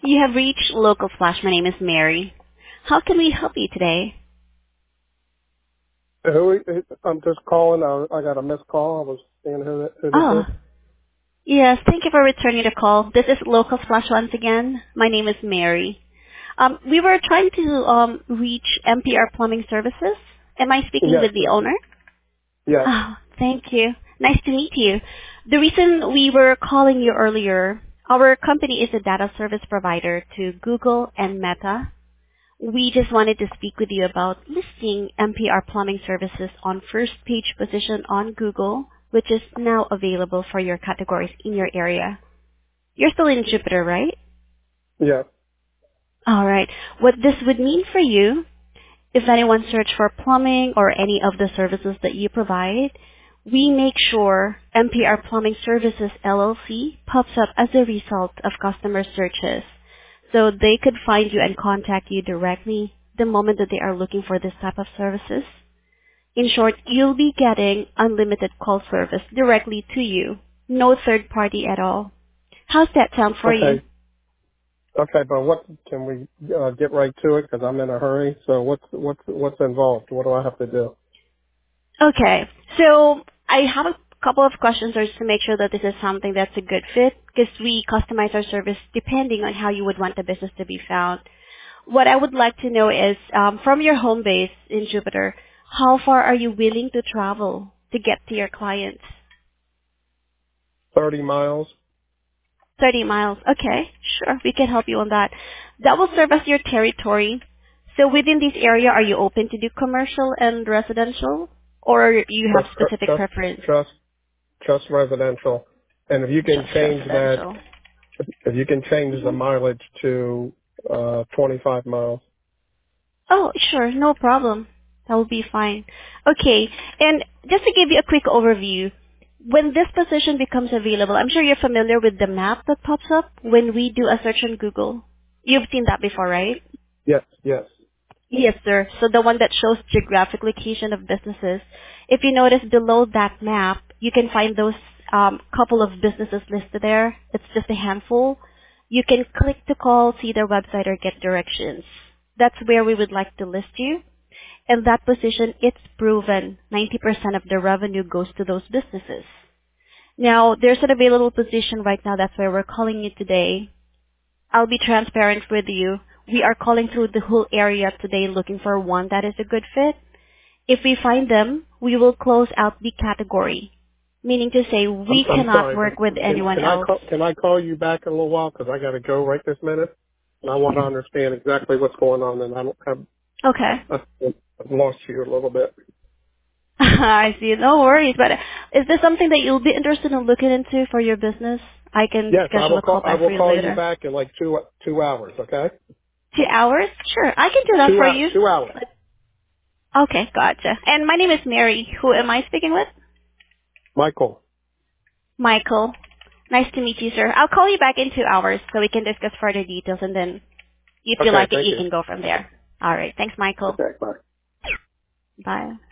You have reached Local Flash. My name is Mary. How can we help you today? I'm just calling. I got a missed call. I was seeing who this Oh, is. yes. Thank you for returning the call. This is Local Flash once again. My name is Mary. We were trying to reach MPR Plumbing Services. Am I speaking Yes, with the owner? yes. Oh, thank you. Nice to meet you. The reason we were calling you earlier, our company is a data service provider to Google and Meta. We just wanted to speak with you about listing MPR Plumbing Services on first page position on Google, which is now available for your categories in your area. You're still in Jupiter, right? Yes. All right. What this would mean for you, if anyone search for plumbing or any of the services that you provide, we make sure MPR Plumbing Services LLC pops up as a result of customer searches, so they could find you and contact you directly the moment that they are looking for this type of services. In short, you'll be getting unlimited call service directly to you, no third party at all. How's that sound for you? Okay. Okay, but what can we get right to it? Because I'm in a hurry. So what's involved? What do I have to do? Okay. So I have a couple of questions just to make sure that this is something that's a good fit, because we customize our service depending on how you would want the business to be found. What I would like to know is, from your home base in Jupiter, how far are you willing to travel to get to your clients? 30 miles. 30 miles. Okay, sure. We can help you on that. That will serve as your territory. So within this area, are you open to do commercial and residential, or you have Just, specific just, preference? just, just residential. And if you can Just change that, residential. if you can change the mileage to 25 miles. Oh, sure. No problem. That will be fine. Okay. And just to give you a quick overview, when this position becomes available, I'm sure you're familiar with the map that pops up when we do a search on Google. You've seen that before, right? Yes, yes. Yes, sir. So the one that shows geographic location of businesses. If you notice below that map, you can find those couple of businesses listed there. It's just a handful. You can click to call, see their website, or get directions. That's where we would like to list you. In that position, it's proven 90% of the revenue goes to those businesses. Now, there's an available position right now. That's why we're calling you today. I'll be transparent with you. We are calling through the whole area today looking for one that is a good fit. If we find them, we will close out the category, meaning to say we I'm cannot sorry, work with but anyone else. can I call you back in a little while? Because I got to go right this minute. And I want to understand exactly what's going on, and I don't have, Okay. I've lost you a little bit. I see. No worries. But is this something that you'll be interested in looking into for your business? I can Yes, schedule a call I back for will you call you later. back in like two hours. Okay. 2 hours? Sure, I can do that for you. 2 hours. Okay, gotcha. And my name is Mary. Who am I speaking with? Michael. Michael. Nice to meet you, sir. I'll call you back in 2 hours so we can discuss further details, and then if you Okay. like it, Thank you you. can go from there. All right. Thanks, Michael. Okay. Bye. Bye.